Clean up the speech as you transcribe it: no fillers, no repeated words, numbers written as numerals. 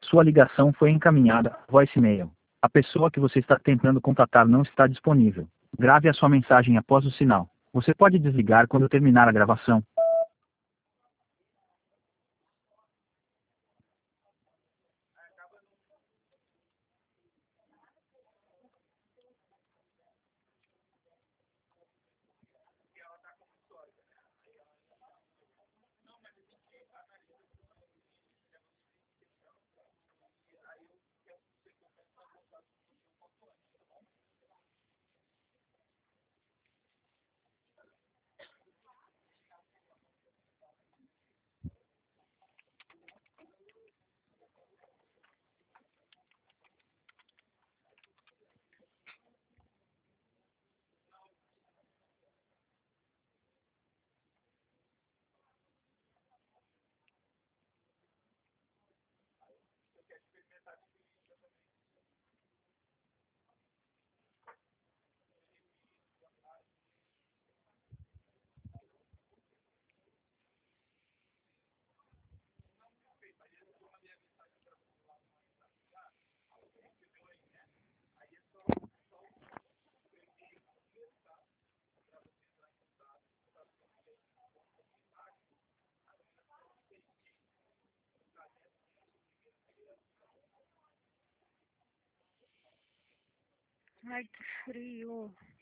Sua ligação foi encaminhada a voicemail. A pessoa que você está tentando contatar não está disponível. Grave a sua mensagem após o sinal. Você pode desligar quando terminar a gravação. Ai, que frio.